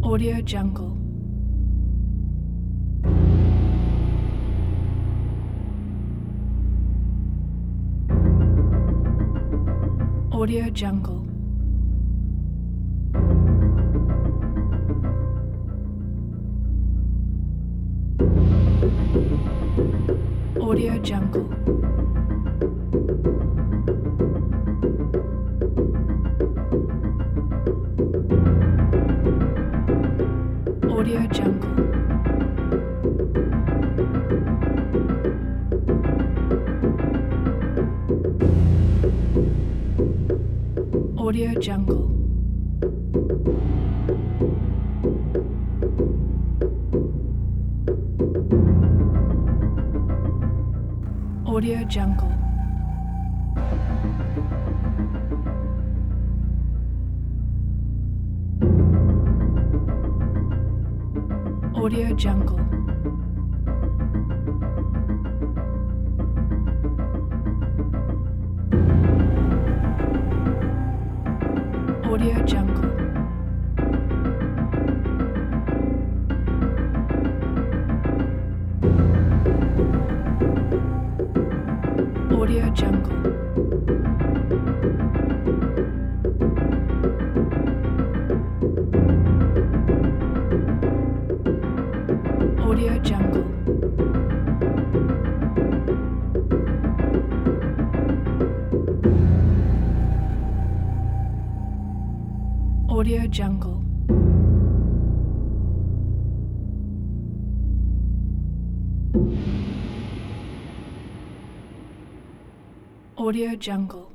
Audio Jungle. Audio Jungle. Audio Jungle. Audio Jungle. Audio Jungle. Audio Jungle. Audio Jungle. Audio Jungle. Audio Jungle. Audio Jungle. Audio Jungle. Audio Jungle.